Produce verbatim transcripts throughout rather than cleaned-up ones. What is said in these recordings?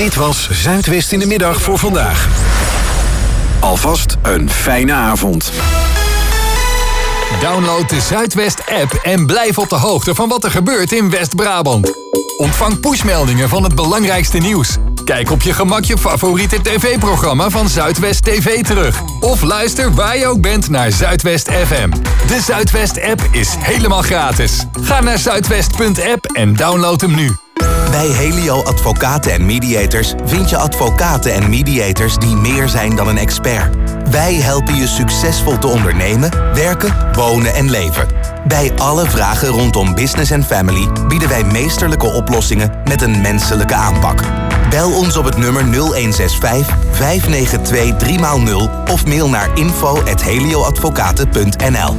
Dit was Zuidwest in de middag voor vandaag. Alvast een fijne avond. Download de Zuidwest-app en blijf op de hoogte van wat er gebeurt in West-Brabant. Ontvang pushmeldingen van het belangrijkste nieuws. Kijk op je gemak je favoriete tv-programma van Zuidwest T V terug. Of luister waar je ook bent naar Zuidwest F M. De Zuidwest-app is helemaal gratis. Ga naar zuidwest punt app en download hem nu. Bij Helio Advocaten en Mediators vind je advocaten en mediators die meer zijn dan een expert. Wij helpen je succesvol te ondernemen, werken, wonen en leven. Bij alle vragen rondom business en family bieden wij meesterlijke oplossingen met een menselijke aanpak. Bel ons op het nummer nul een zes vijf, vijf negen twee, drie nul of mail naar info at helioadvocaten punt n l.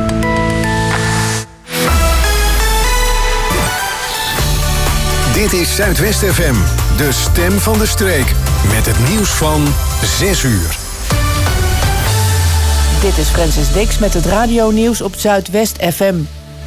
Dit is Zuidwest F M, de stem van de streek. Met het nieuws van zes uur. Dit is Francis Dix met het radionieuws op Zuidwest F M.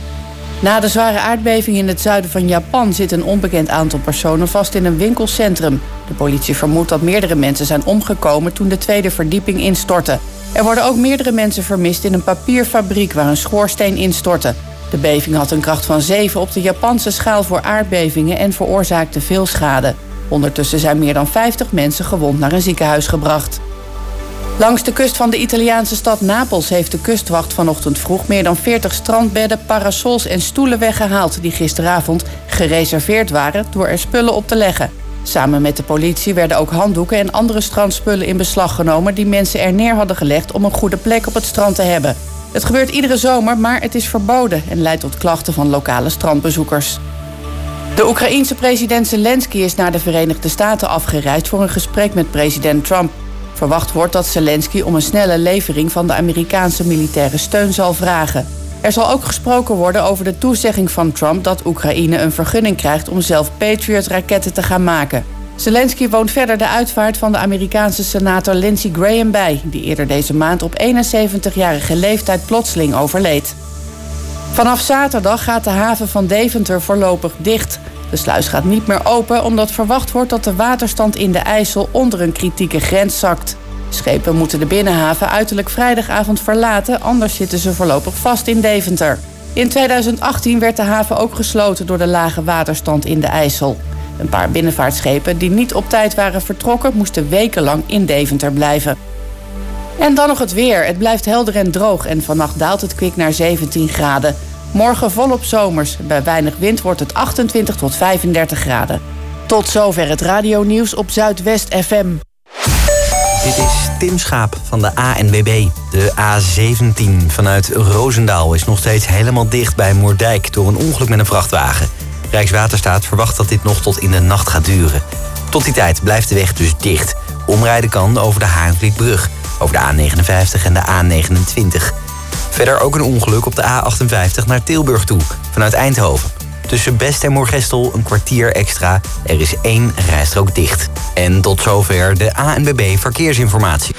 Na de zware aardbeving in het zuiden van Japan zit een onbekend aantal personen vast in een winkelcentrum. De politie vermoedt dat meerdere mensen zijn omgekomen toen de tweede verdieping instortte. Er worden ook meerdere mensen vermist in een papierfabriek waar een schoorsteen instortte. De beving had een kracht van zeven op de Japanse schaal voor aardbevingen en veroorzaakte veel schade. Ondertussen zijn meer dan vijftig mensen gewond naar een ziekenhuis gebracht. Langs de kust van de Italiaanse stad Napels heeft de kustwacht vanochtend vroeg meer dan veertig strandbedden, parasols en stoelen weggehaald die gisteravond gereserveerd waren door er spullen op te leggen. Samen met de politie werden ook handdoeken en andere strandspullen in beslag genomen die mensen er neer hadden gelegd om een goede plek op het strand te hebben. Het gebeurt iedere zomer, maar het is verboden en leidt tot klachten van lokale strandbezoekers. De Oekraïense president Zelensky is naar de Verenigde Staten afgereisd voor een gesprek met president Trump. Verwacht wordt dat Zelensky om een snelle levering van de Amerikaanse militaire steun zal vragen. Er zal ook gesproken worden over de toezegging van Trump dat Oekraïne een vergunning krijgt om zelf Patriot-raketten te gaan maken. Zelensky woont verder de uitvaart van de Amerikaanse senator Lindsey Graham bij, die eerder deze maand op eenenzeventigjarige leeftijd plotseling overleed. Vanaf zaterdag gaat de haven van Deventer voorlopig dicht. De sluis gaat niet meer open omdat verwacht wordt dat de waterstand in de IJssel onder een kritieke grens zakt. Schepen moeten de binnenhaven uiterlijk vrijdagavond verlaten, anders zitten ze voorlopig vast in Deventer. In tweeduizend achttien werd de haven ook gesloten door de lage waterstand in de IJssel. Een paar binnenvaartschepen die niet op tijd waren vertrokken moesten wekenlang in Deventer blijven. En dan nog het weer. Het blijft helder en droog en vannacht daalt het kwik naar zeventien graden. Morgen volop zomers. Bij weinig wind wordt het achtentwintig tot vijfendertig graden. Tot zover het radionieuws op Zuidwest F M. Dit is Tim Schaap van de A N W B. De A zeventien vanuit Roosendaal is nog steeds helemaal dicht bij Moerdijk door een ongeluk met een vrachtwagen. Rijkswaterstaat verwacht dat dit nog tot in de nacht gaat duren. Tot die tijd blijft de weg dus dicht. Omrijden kan over de Harenvlietbrug, over de A negenenvijftig en de A negenentwintig. Verder ook een ongeluk op de A achtenvijftig naar Tilburg toe, vanuit Eindhoven. Tussen Best en Moergestel een kwartier extra. Er is één rijstrook dicht. En tot zover de A N W B Verkeersinformatie.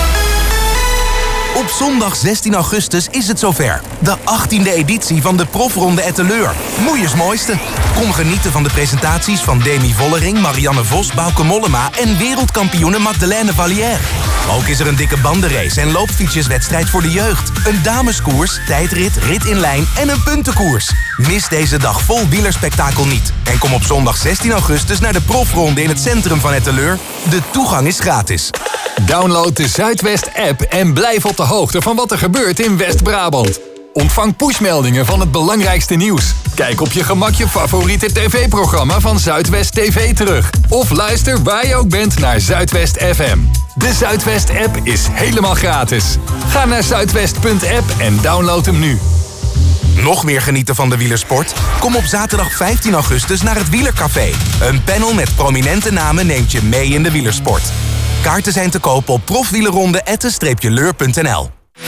Op zondag zestien augustus is het zover. De achttiende editie van de Profronde Etteleur. Moeiers mooiste. Kom genieten van de presentaties van Demi Vollering, Marianne Vos, Bauke Mollema en wereldkampioene Magdalene Vallière. Ook is er een dikke bandenrace en loopfietsjeswedstrijd voor de jeugd. Een dameskoers, tijdrit, rit in lijn en een puntenkoers. Mis deze dag vol wielerspektakel niet. En kom op zondag zestien augustus naar de Profronde in het centrum van Etteleur. De toegang is gratis. Download de Zuidwest-app en blijf op de hoogte van wat er gebeurt in West-Brabant. Ontvang pushmeldingen van het belangrijkste nieuws. Kijk op je gemak je favoriete tv-programma van Zuidwest T V terug. Of luister waar je ook bent naar Zuidwest F M. De Zuidwest-app is helemaal gratis. Ga naar zuidwest punt app en download hem nu. Nog meer genieten van de wielersport? Kom op zaterdag vijftien augustus naar het Wielercafé. Een panel met prominente namen neemt je mee in de wielersport. Kaarten zijn te koop op profwielerronde atte leur punt n l.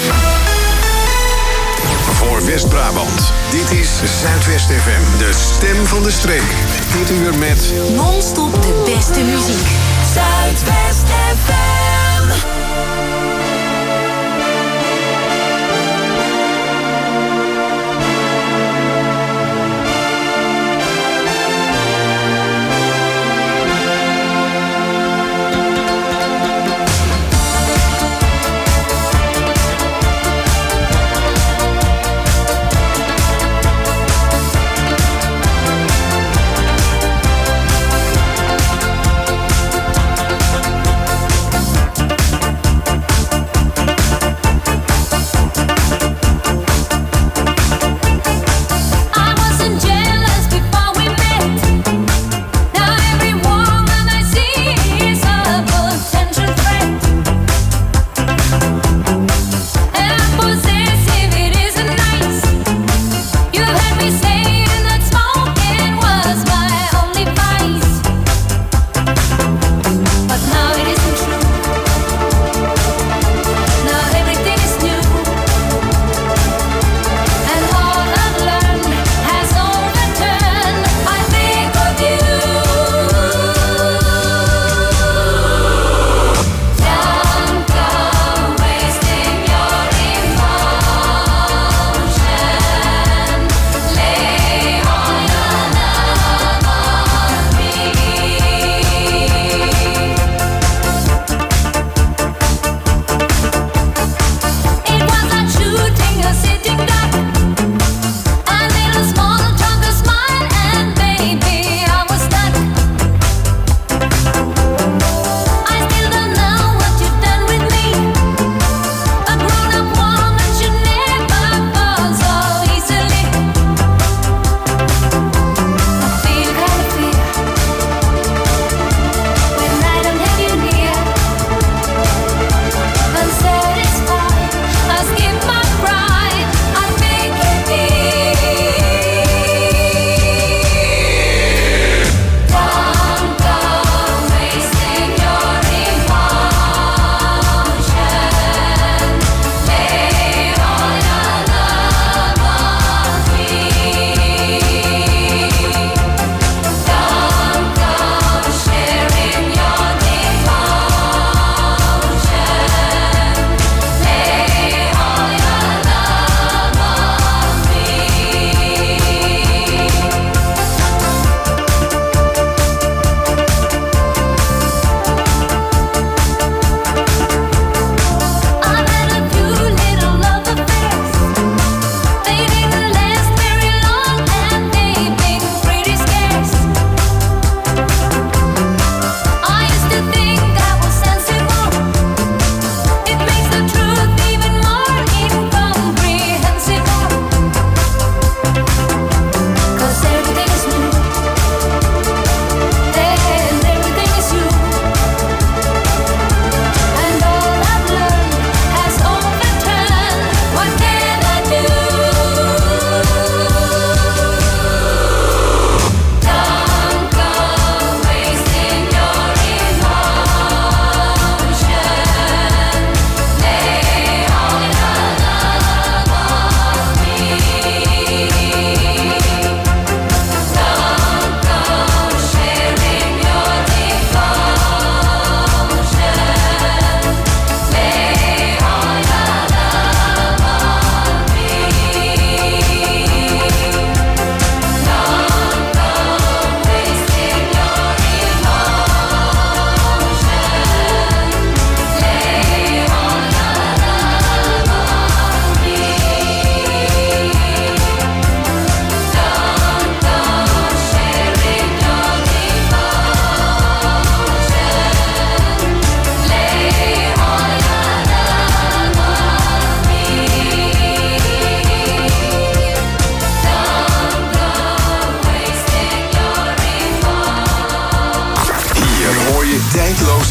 Voor West-Brabant, dit is Zuidwest F M, de stem van de streek. Dit uur met non-stop de beste muziek. Zuidwest F M.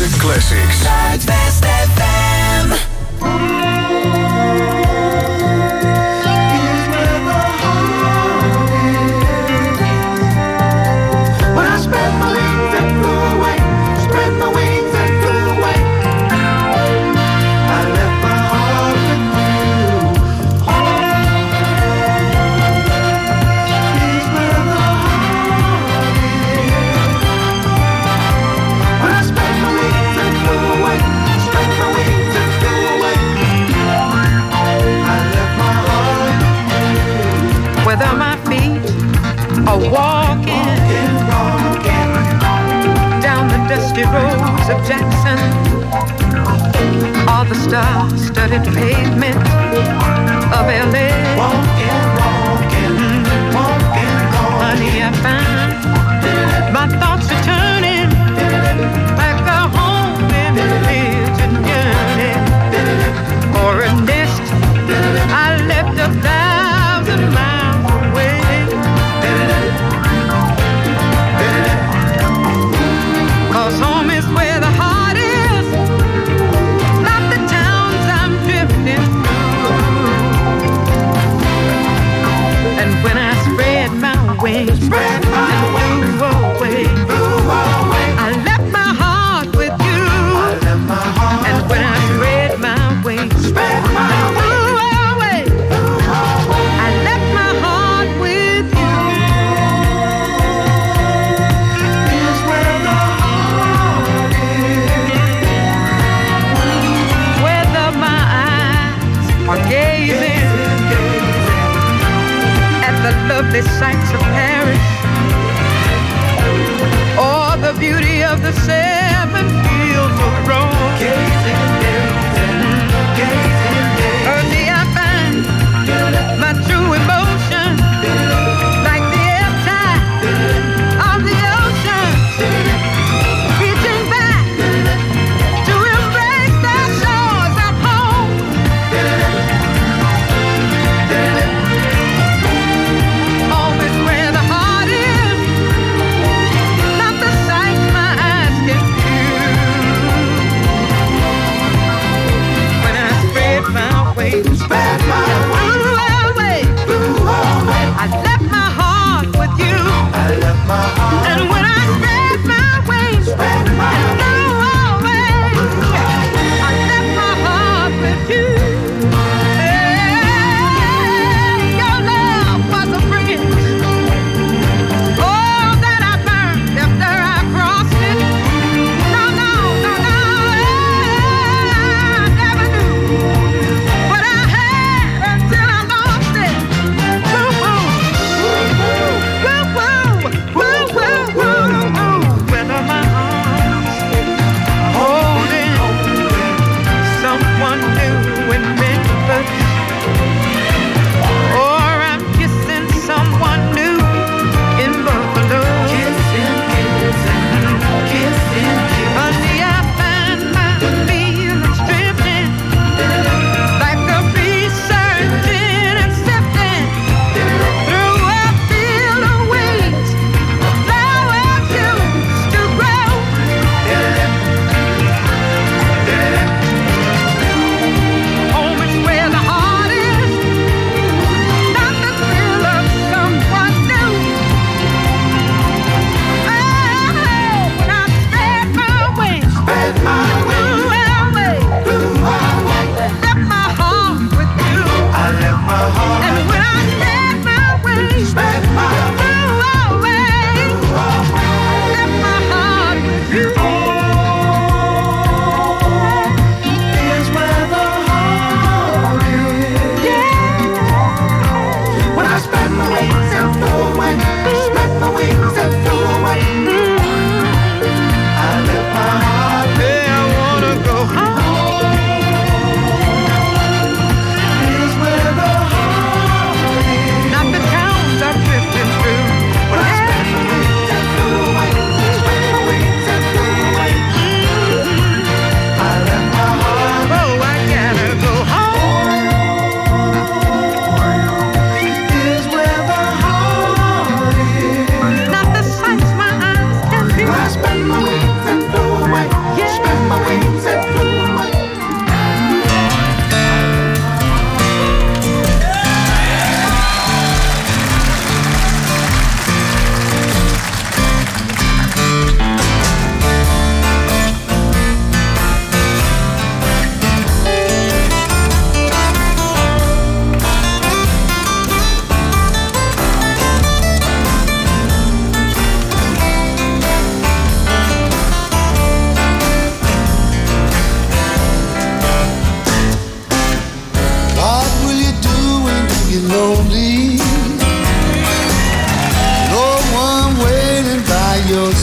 Zomerse classics. Zuidwest F M. When I spread my wings and flew away, spread my wings and flew away, I left my heart with you. Here's where the heart is. When I spread my wings and flew away, spread my wings and flew away, I left my heart with you. Whether my feet are walking, walking, walking down the dusty roads of Jackson, or the star-studded pavement of L A. Walking, walking, walking, walking. Honey, I find my thoughts are turning back a home in religion yearning for a nest I left a thousand miles away. Cause home is where the heart is, not the towns I'm drifting through. And when I spread my wings, Spread my and wings, flew away, flew away. I left my heart with you. I left my heart. And when I spread my wings, Spread my and wings. flew away, I left my heart with you. Here's where the heart is. Whether my eyes are gazing at the lovely sights of Paris, or the beauty of the seven fields of Rome, early I find my true emotion, like the ebb tide of the ocean, reaching back to embrace the shores of home. Home is where the heart is, not the sights my eyes can view.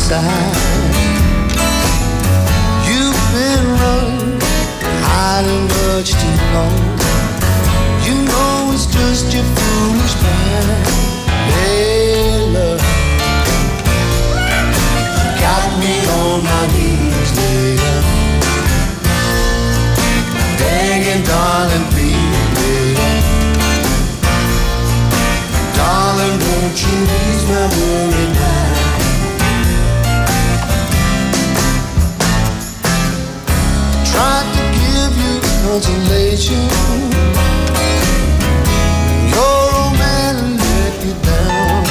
side. You've been running, hiding much too long. You know it's just your foolish mind. Layla, got me on my knees, Layla, begging, darling, please, Layla, darling, won't you ease my worried mind? Tried to give you consolation. Your old man let you down.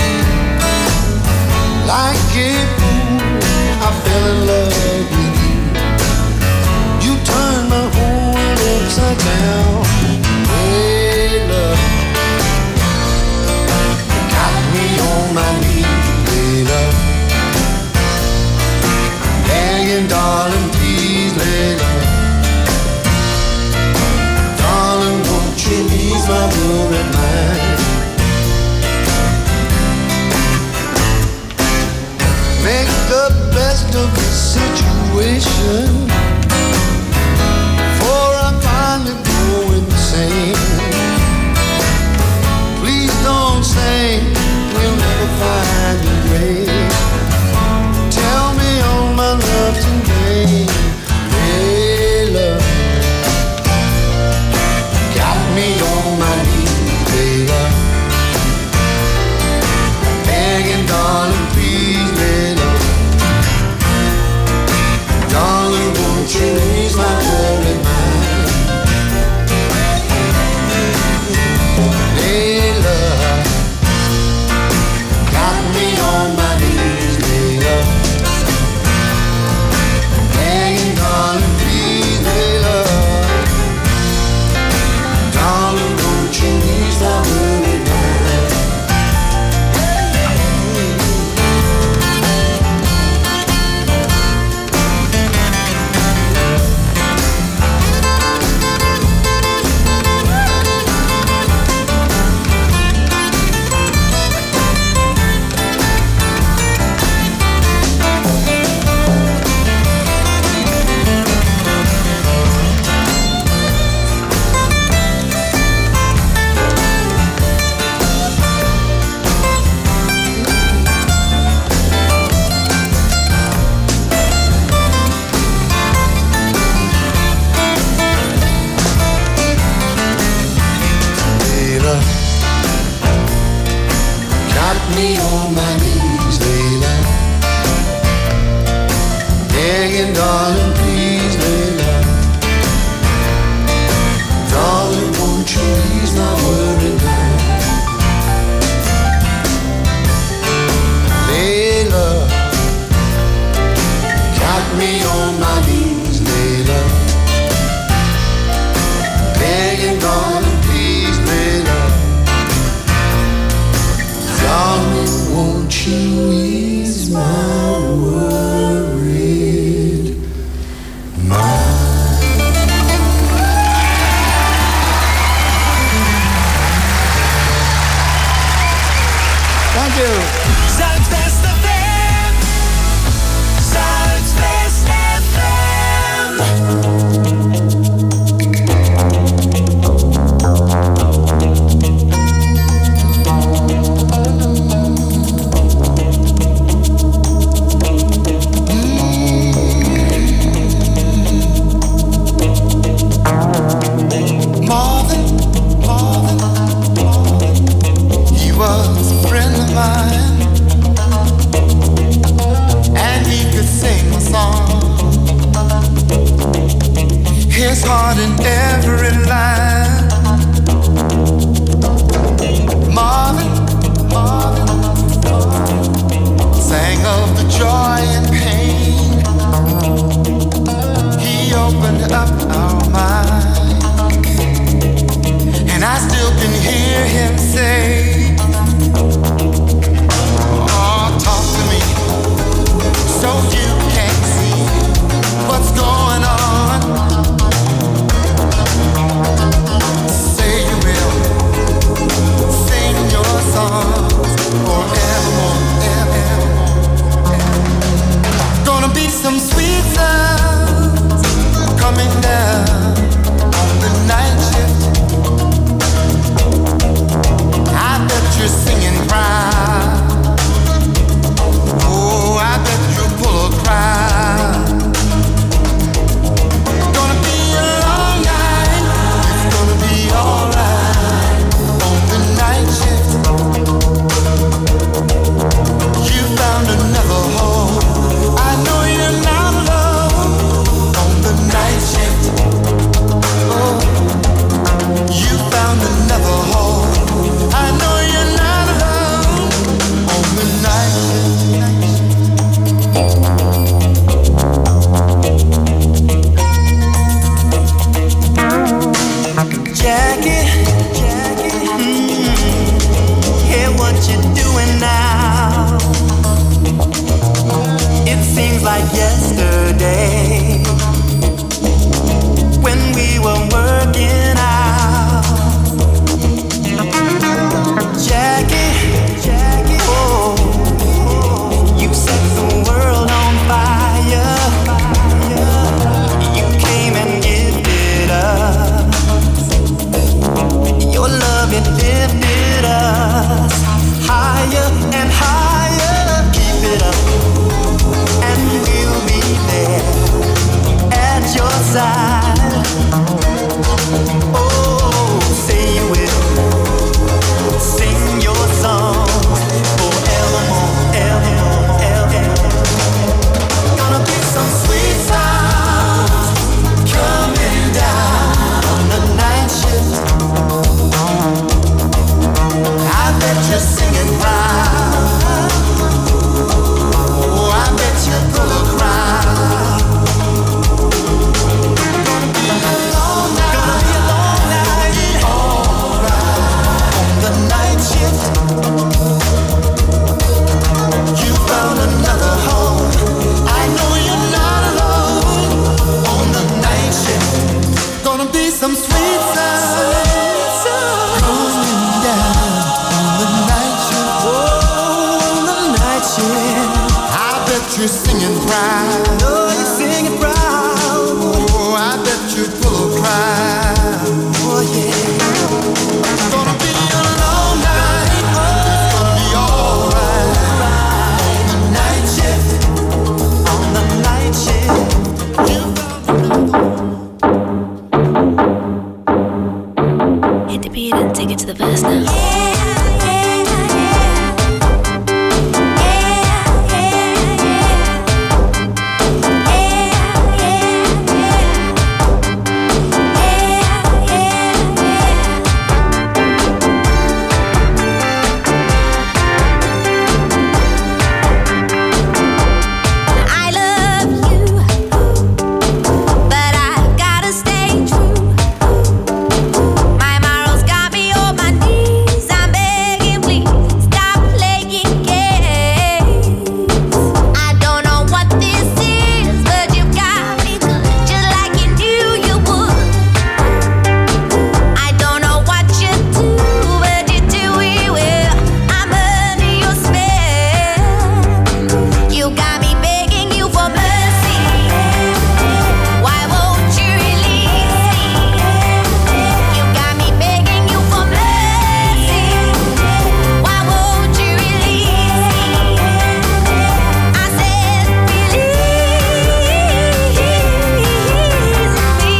Like a fool, I fell in love with you. You turned my whole world upside down. Hey, love, got me on my knees, hey, love, begging, darling, please, hey, love, darling, won't you ease my worried mind? Make the best of the situation, for I finally go insane. Please don't say we'll never find a grave. Tell me all my love's in vain. Hey, love, got me on my knees, hey, love, begging, darling, please, hey, love, darling, won't you ease my worried mind? Hey, love, got me on my knees, hey, love, begging, darling, please, hey, love, darling, won't you ease my worried mind? Layla, got me on my knees, Layla, begging, darling, please, Layla, darling, won't you ease my worried mind? Layla, got me on my knees, Layla, begging, darling, please, Layla, darling, won't you ease my worried mind? Thank you. Zuidwest F M. Zuidwest F M. Marvin, Marvin, Marvin, he was a friend of mine. It seems like yesterday when we were working out. Jackie, Jackie, oh, you set the world on fire. You came and gifted us your love, it lifted us higher and higher. Keep it up, and we'll be there at your side. Oh, say you will sing your song forevermore, evermore, evermore. Gonna be some sweet sounds coming down the night shift. I bet you're singing proud. Oh, I bet you're gonna cry. Gonna be a long night, gonna be a long night. Alright, on the night shift. You found another home. I know you're not alone. On the night shift, gonna be some sweet sounds coming down on the night shift. Oh, on the night shift. I bet you're singing proud. Oh, you're singing proud. Oh, I bet you're full of pride. Oh, yeah. It's gonna be a long night. Oh, it's gonna be alright. On the night shift. On the night shift. You Hit the beat and take it to the verse now. I love you, but I've gotta stay true. My morals got me on my knees. I'm begging, please stop playing games. I don't know what this is, but you got me good, just like you knew you would. I don't know what you do, but you do it well. I'm under your spell. You got me begging you for mercy. Why won't you release me? You got me begging you for mercy. Why won't you release me? I said release me.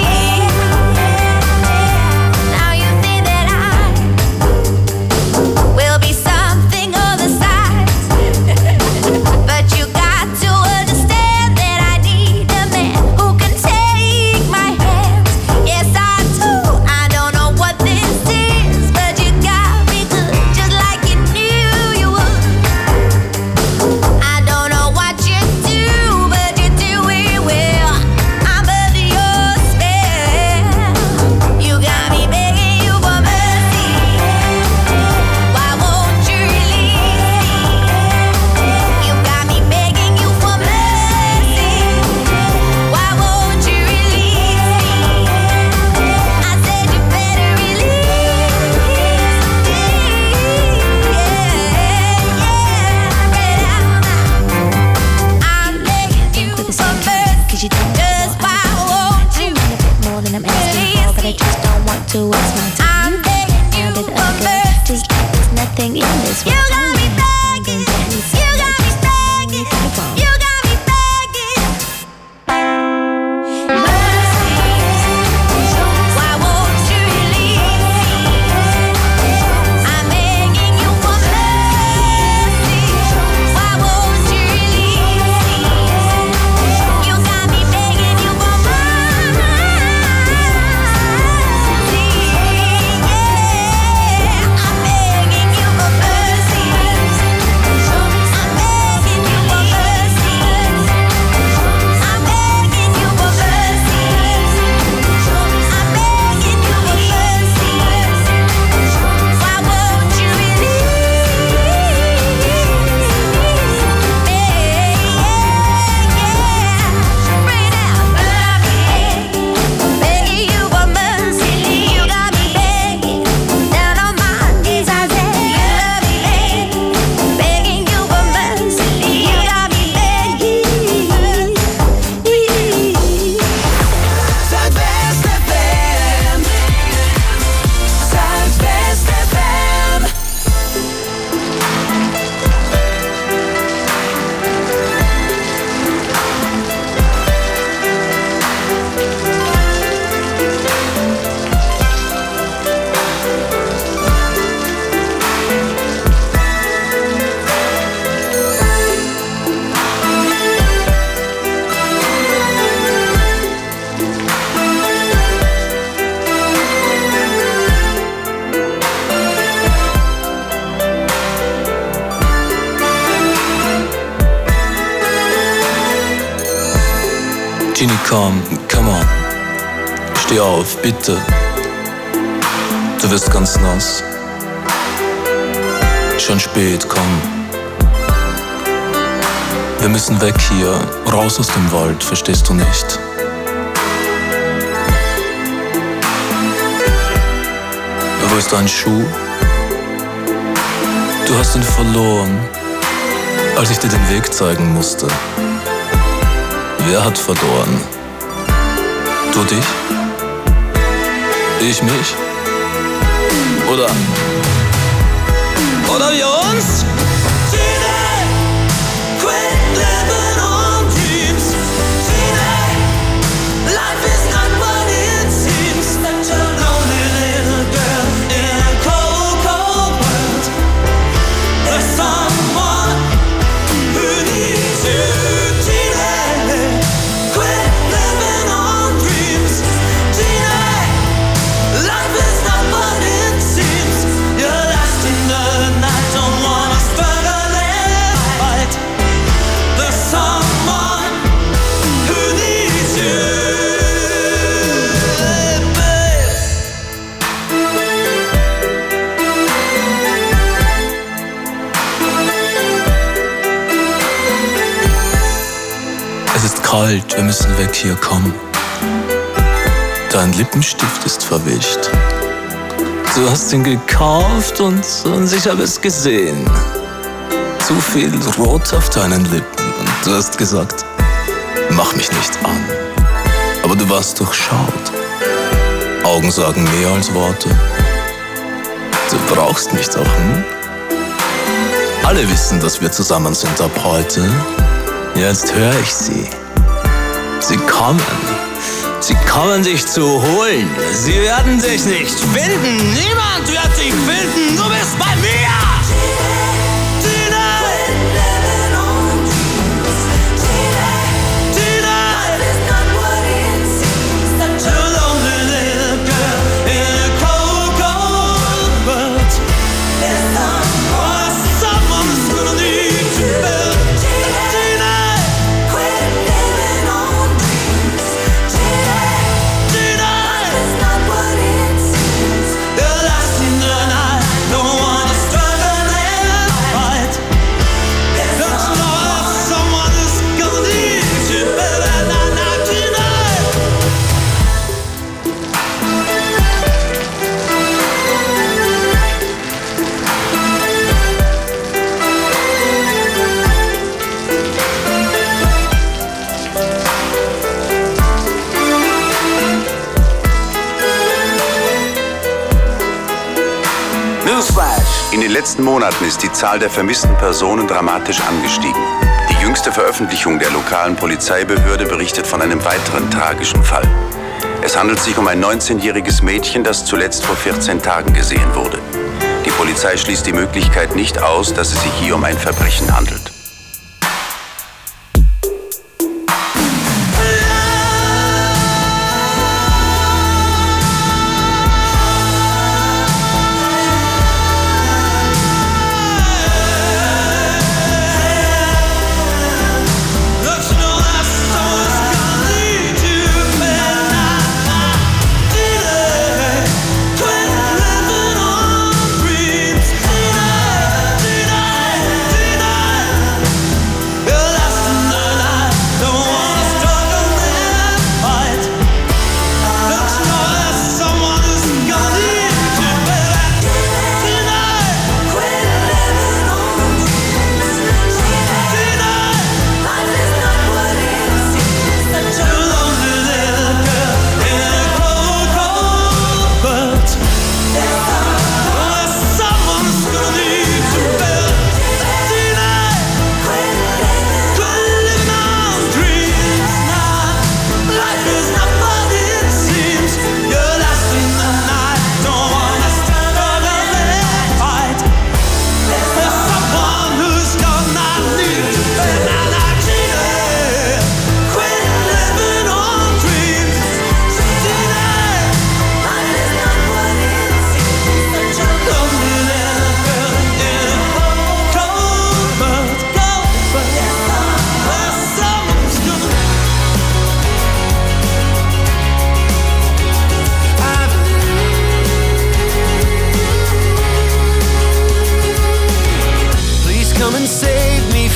Now you think that I will be something of the size, but you got to understand that I need a man who can take my hands. Yes, I do. I don't know what this is, but you got me good, just like you knew you would. I don't know what you do, but you do it well. I'm under your spell. You got me begging you for mercy. Why won't you release me? You got me begging you for mercy. Why won't you release me? I said you better release me. Yeah, yeah, right out now. I'm begging you for mercy. Just why won't you More than I'm asking for, but I just don't want to waste my time. I'm begging you With for other, mercy. just like there's nothing in this You world. got me begging. You got me begging. You got me begging. Mercy. Why won't you release me? I'm begging you for mercy. Why won't you release me? You got me begging you for mercy. Yeah, I'm begging you for mercy. Genie, komm, come on. Steh auf, bitte. Du wirst ganz nass. Schon spät, komm. Wir müssen weg hier, raus aus dem Wald, verstehst du nicht? Wo ist dein Schuh? Du hast ihn verloren, als ich dir den Weg zeigen musste. Wer hat verloren? Du dich? Ich mich? Oder? Oder wir uns? Kalt, wir müssen weg hier, komm. Dein Lippenstift ist verwischt. Du hast ihn gekauft und, und ich habe es gesehen. Zu viel Rot auf deinen Lippen und du hast gesagt, mach mich nicht an. Aber du warst durchschaut. Augen sagen mehr als Worte. Du brauchst mich doch, hm? Alle wissen, dass wir zusammen sind ab heute. Jetzt höre ich sie. Sie kommen. Sie kommen dich zu holen. Sie werden dich nicht finden. Niemand wird dich finden. Du bist bei mir. In den letzten Monaten ist die Zahl der vermissten Personen dramatisch angestiegen. Die jüngste Veröffentlichung der lokalen Polizeibehörde berichtet von einem weiteren tragischen Fall. Es handelt sich um ein neunzehnjähriges Mädchen, das zuletzt vor vierzehn Tagen gesehen wurde. Die Polizei schließt die Möglichkeit nicht aus, dass es sich hier um ein Verbrechen handelt.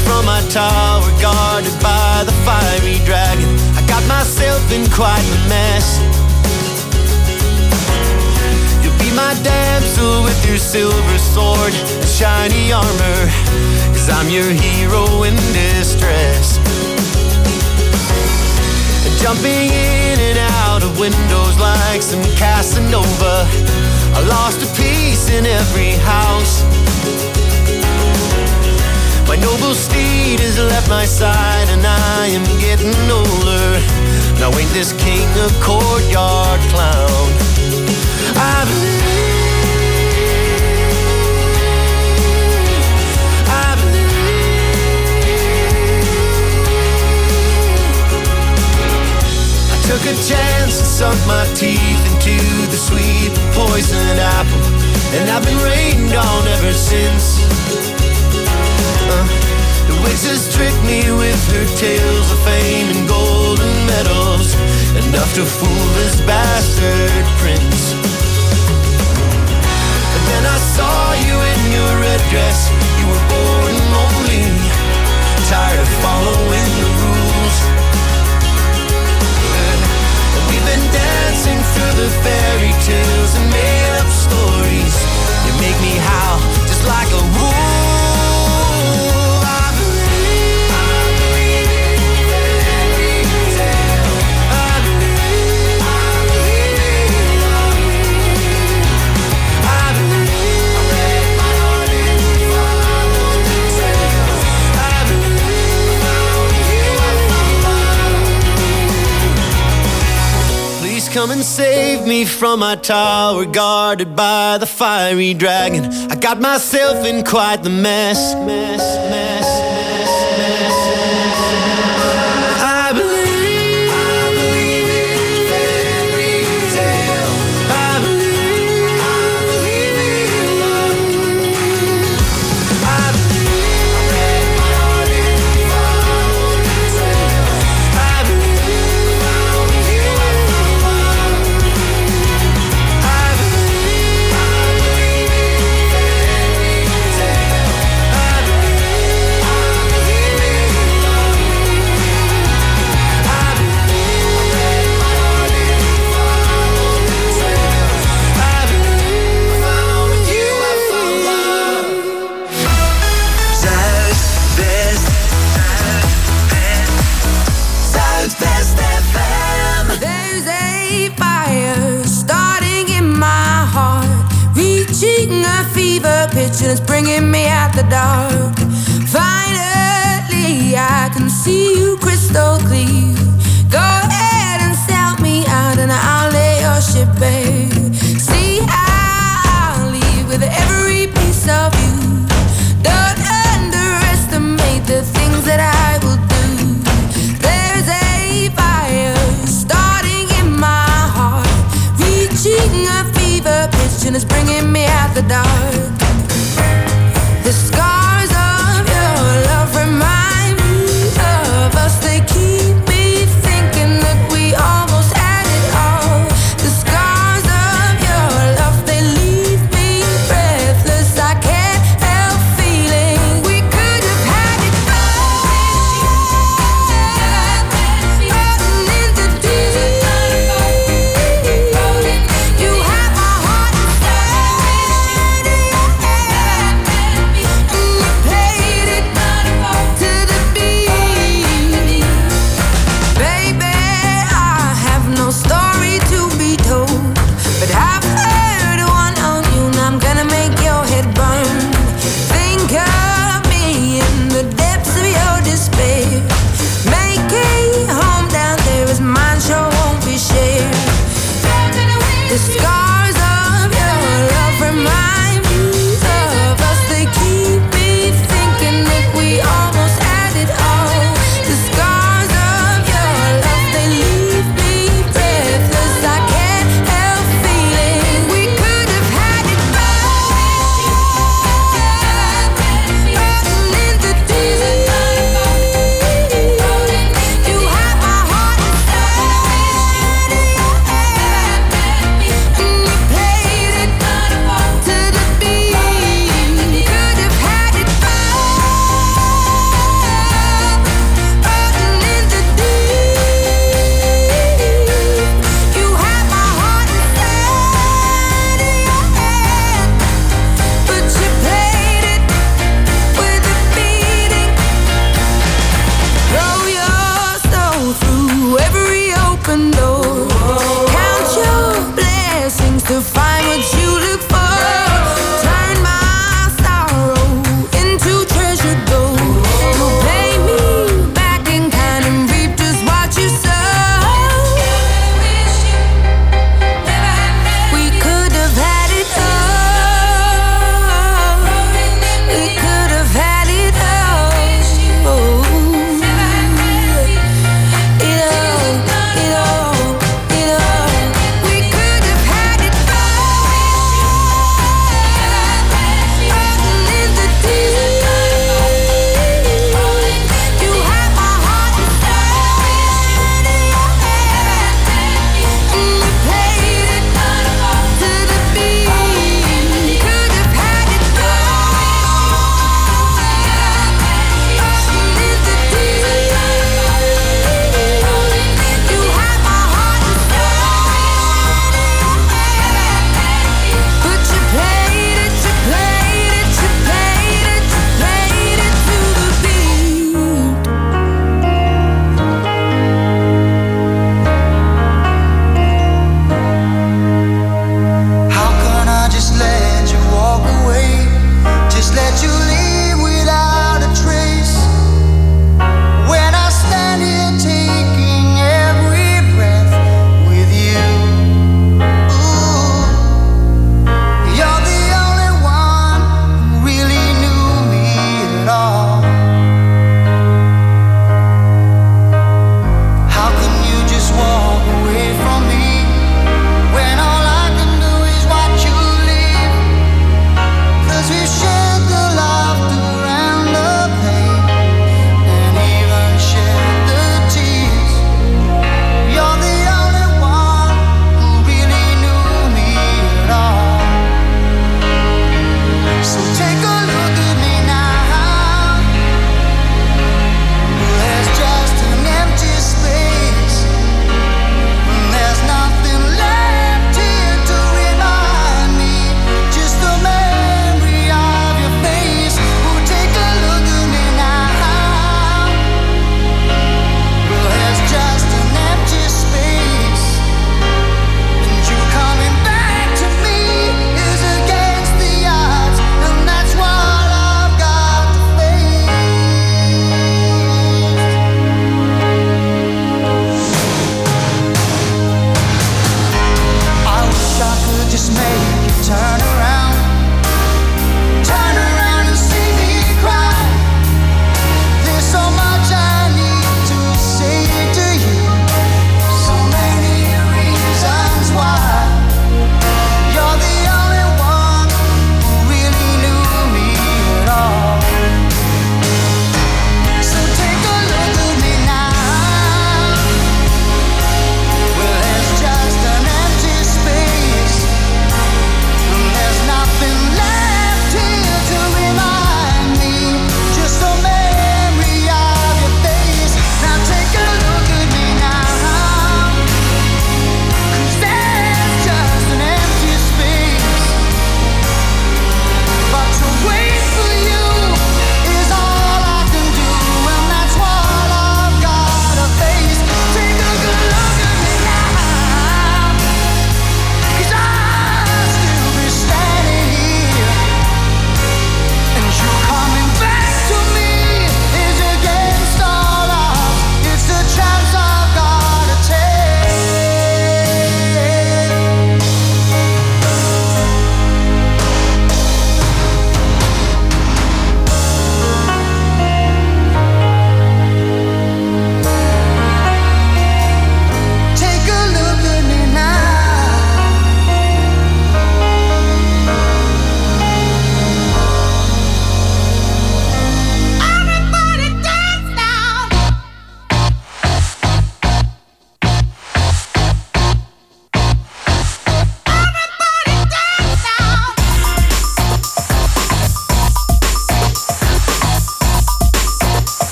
from my tower, guarded by the fiery dragon. I got myself in quite a mess. You'll be my damsel with your silver sword and shiny armor, 'cause I'm your hero in distress. Jumping in and out of windows like some Casanova, I lost a piece in every house. My noble steed has left my side and I am getting older. Now ain't this king a courtyard clown? I believe, I believe. I took a chance and sunk my teeth into the sweet poison apple, and I've been rained on ever since. Uh, the witch has tricked me with her tales of fame and golden medals, enough to fool this bastard prince. And then I saw you in your red dress, you were bored and lonely, tired of following the rules. And we've been dancing through the fairy tales and made up stories. You make me howl just like a wolf. Come and save me from my tower, guarded by the fiery dragon. I got myself in quite the mess, mess, mess, mess, mess. I believe, I believe in fairy tale. I believe, I believe in love. I believe, I read my heart in followed the trail. I believe, found you, I found love. I believe, I believe in fairy tale. I believe, I believe in love. I believe, I read my heart in followed the trail. I believe, found you, I found love. Zuidwest, Zuidwest F M. There's a fire starting in my heart, reaching a fever pitch and it's bringing me out the dark. Finally, I can see you crystal clear. Go ahead and sell me out and I'll lay your ship bare. See, I'll leave with every piece of you. Don't underestimate the things that I will do. There's a fire starting in my heart, reaching a fever pitch and it's bringing me out the dark. The scars of your love remind me of us. They keep me thinking that we almost had it all. The scars of your love, they leave me breathless. I can't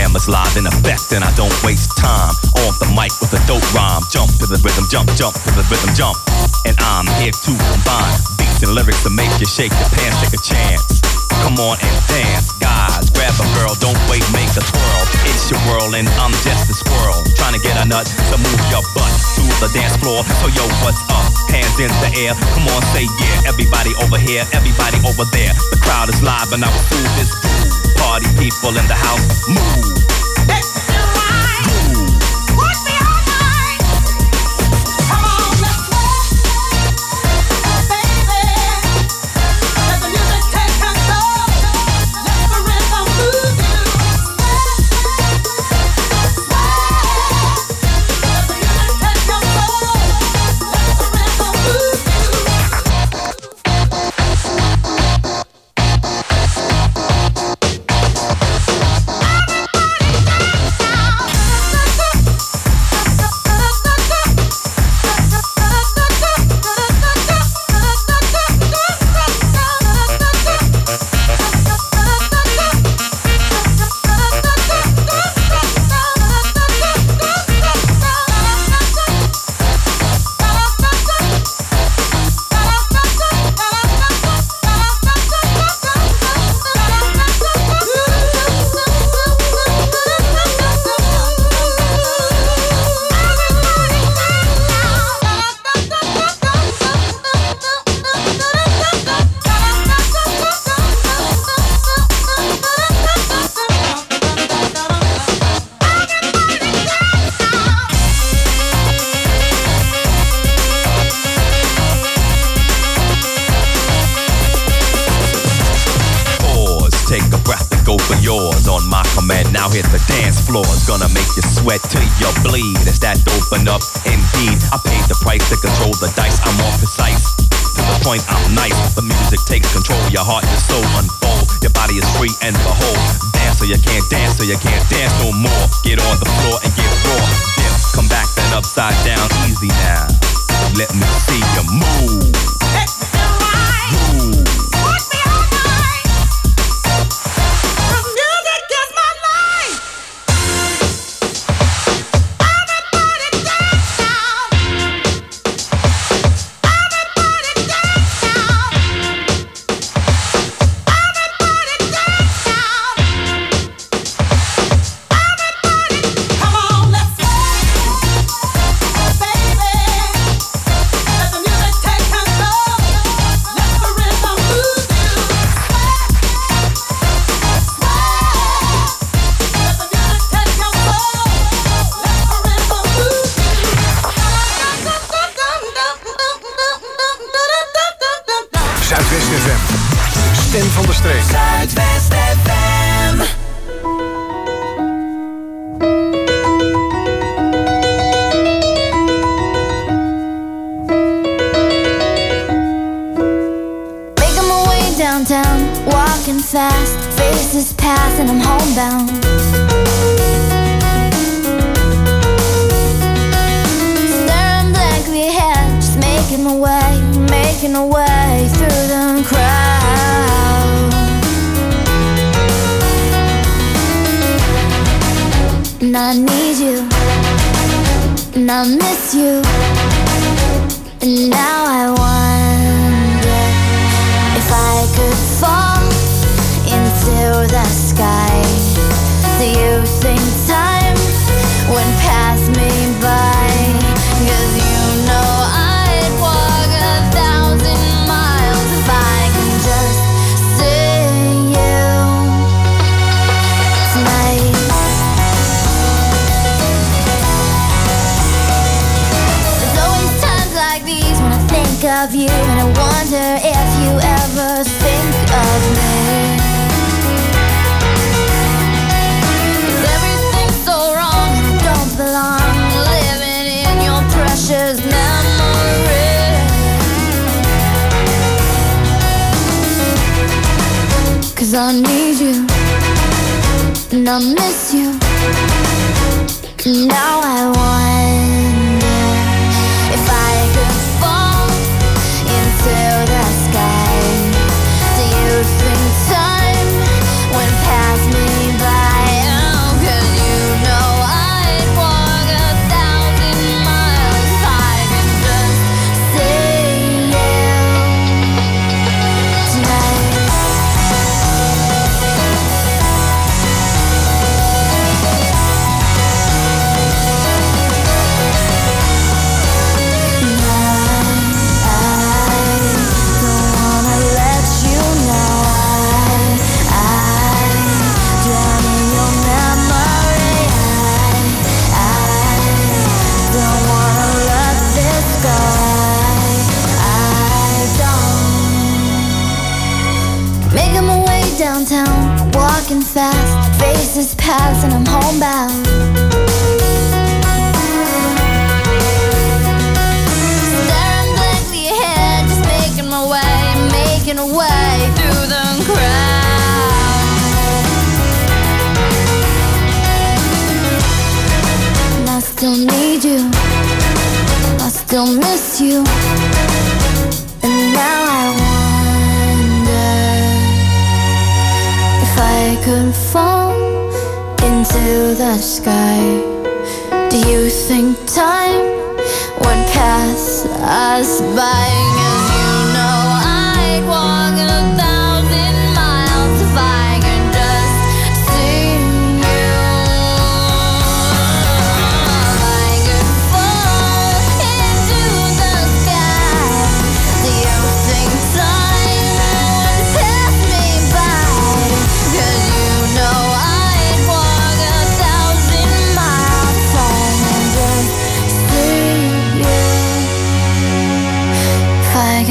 camera's live in effect and I don't waste time. On the mic with a dope rhyme. Jump to the rhythm, jump, jump to the rhythm, jump. And I'm here to combine beats and lyrics to make you shake your pants, take a chance. Come on and dance, guys. Grab a girl, don't wait, make a twirl. It's your world and I'm just a squirrel. Trying to get a nut to move your butt to the dance floor. So yo, what's up? Hands in the air. Come on, say yeah. Everybody over here, everybody over there. The crowd is live and I will do this groove. Party people in the house, move. Now hit the dance floor, it's gonna make you sweat till you bleed. It's that open up, indeed. I paid the price to control the dice. I'm more precise, to the point I'm nice. The music takes control, your heart, your soul unfold. Your body is free and behold. Dance so you can't dance, so you can't dance no more. Get on the floor and get raw. Dip, come back then upside down, easy now. Let me see you move. Move. Stem van de streek. Zuidwest F M. Making my way downtown, walking fast, faces pass and I'm homebound. Staring blankly ahead, just making my way, making my way through the crowd. And I need you, and I miss you, and now I wonder if I could fall into the sky. Do you think time would pass me by? 'Cause you know I'd walk a thousand miles if I can just see you tonight. There's always times like these when I think of you, and I wonder if you ever think of me. 'Cause everything's so wrong and I don't belong, living in your precious memory. 'Cause I need you, and I miss you, and now I wonder if I could fall into the sky. Do you think time would pass me by? Oh, 'cause walking fast, faces pass and I'm homebound. Staring blankly ahead, just making my way, making a way through the crowd. And I still need you, I still miss you. And now I wonder if I could fall into the sky. Do you think time would pass us by? 'Cause you know I'd walk a thousand miles if I could just see you. If I could fall into the sky, do you think time would pass me by? 'Cause you know I'd walk a thousand miles if I could just see you. If I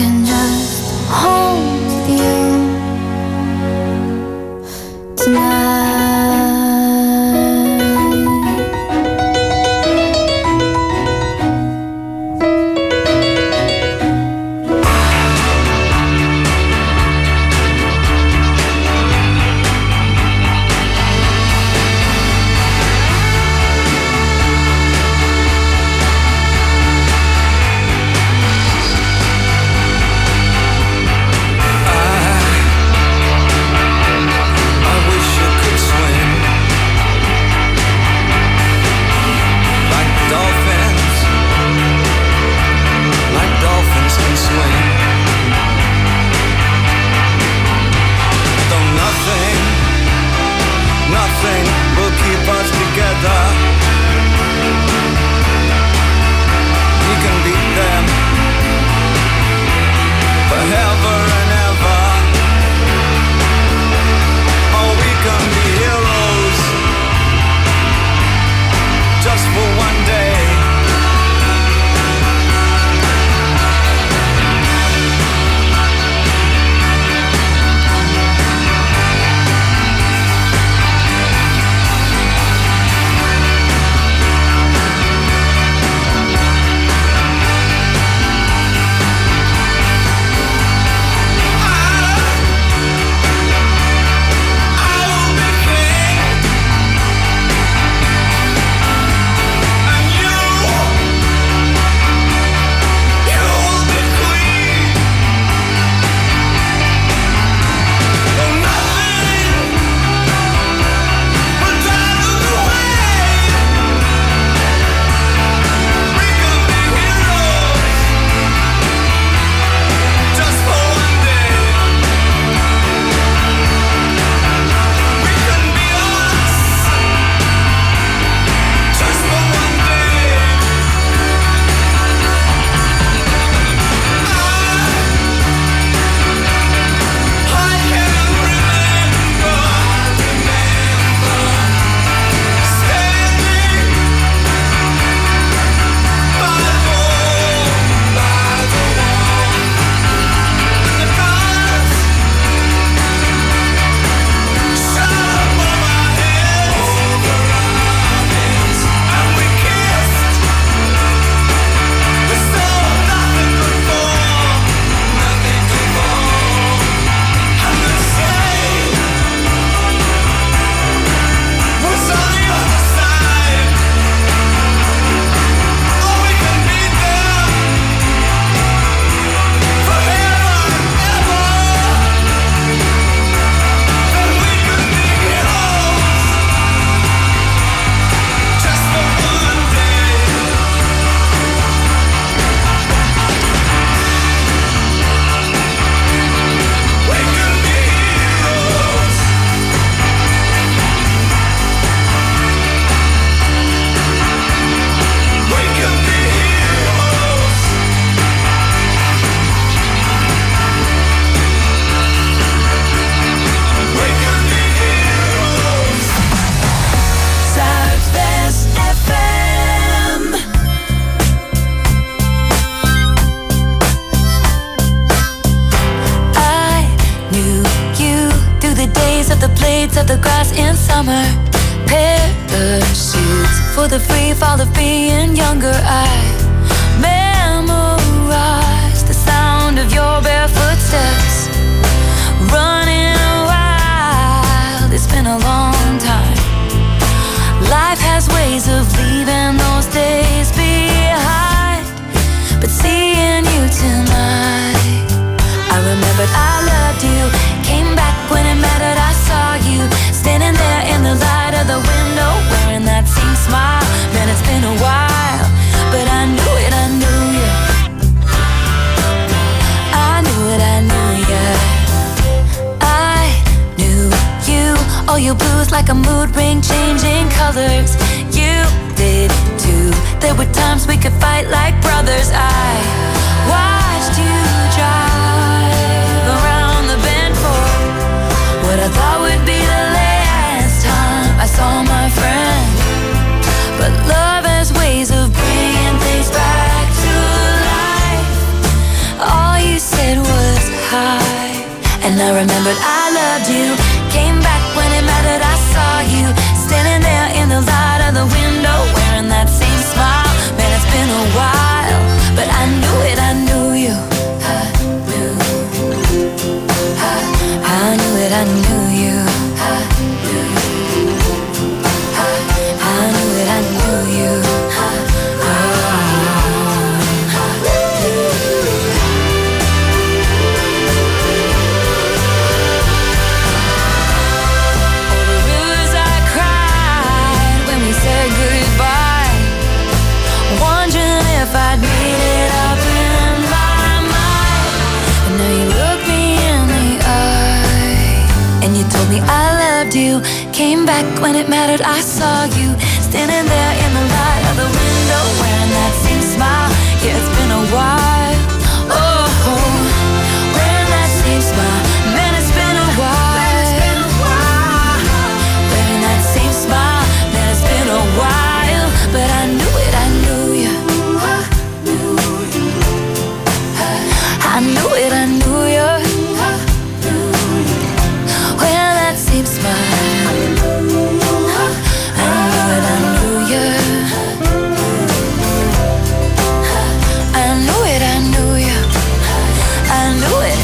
of the grass in summer. Parachutes for the free fall of being younger. I memorize the sound of your barefoot steps. Running wild, it's been a long time. Life has ways of leaving those days behind. But seeing you tonight, I remembered I loved you. Came back when it mattered, I saw you standing there in the light of the window, wearing that same smile. Man, it's been a while, but I knew it, I knew you. I knew it, I knew you. I knew you. Oh, your blues like a mood ring, changing colors. You did too. There were times we could fight like brothers. I watched you drive around the bend for what I thought would be the last time I saw my friend. But love has ways of bringing things back to life. All you said was hi, and I remembered I loved you. Came back when it mattered, I saw you standing there in the light of the window, wearing that same smile. Man, it's been a while, but I knew it, I knew you. I knew, I, I knew it, I knew you. I knew, I, I knew it, I knew you. I, if I'd made it up in my mind. And now you look me in the eye, and you told me I loved you. Came back when it mattered, I saw you standing there in the light of the window, wearing that same smile. Yeah, it's been a while. Oh, wearing that same smile. Man, it's been a while. Wearing that same smile. Man, it's been a while. But I knew it, I knew you. I knew it, I knew you. Well, that same smile. I knew it, I knew you. I knew it, I knew you. I knew it.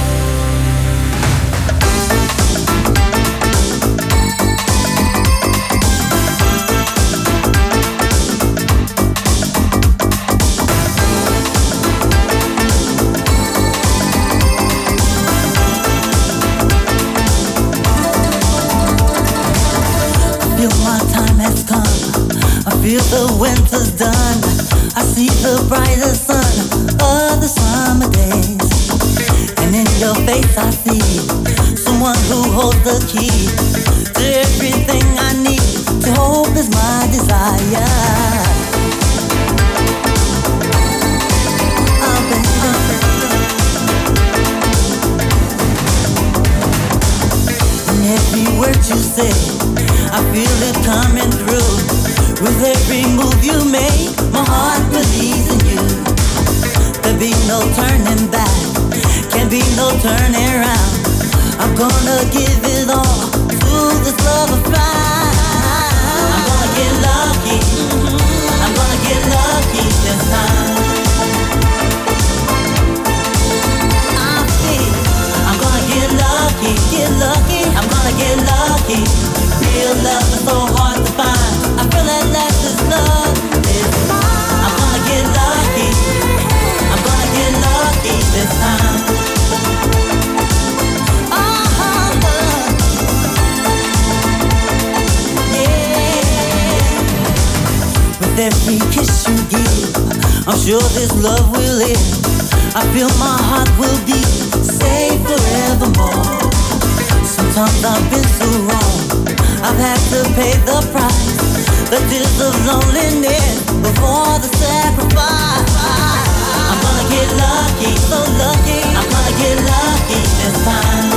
feel my time has come. I feel the winter's done. I see the brighter sun of the summer days. And in your face I see someone who holds the key to everything I need. To hope is my desire. Oh, baby. And every word you say, I feel it coming through. With every move you make, my heart believes in you. There'll be no turning back, can't be no turning around. I'm gonna give it all to this love affair. I'm gonna get lucky, I'm gonna get lucky this time. I feel I'm gonna get lucky, get lucky, I'm gonna get lucky. Real love is so hard to find. I feel at last this love is mine. I'm gonna get lucky, I'm gonna get lucky this time. Oh, yeah. With every kiss you give, I'm sure this love will live. I feel my heart will be safe forevermore. Sometimes I've been so wrong, I've had to pay the price, the tears of loneliness before the sacrifice. I'm gonna get lucky, so lucky, I'm gonna get lucky this time.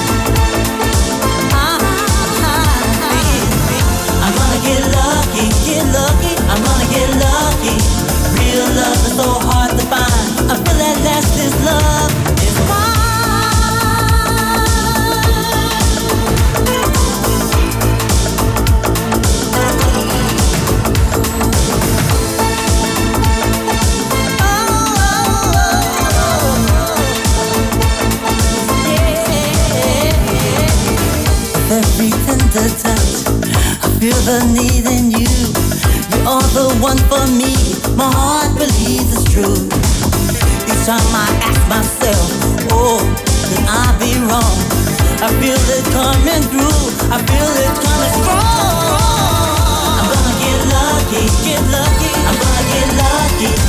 I'm gonna get lucky, get lucky, I'm gonna get lucky. Real love is so hard to find. I feel at last this love is mine. tender touch. I feel the need in you. You are the one for me. My heart believes it's true. Each time I ask myself, oh, could I be wrong? I feel it coming through. I feel it coming strong. I'm gonna get lucky, get lucky. I'm gonna get lucky.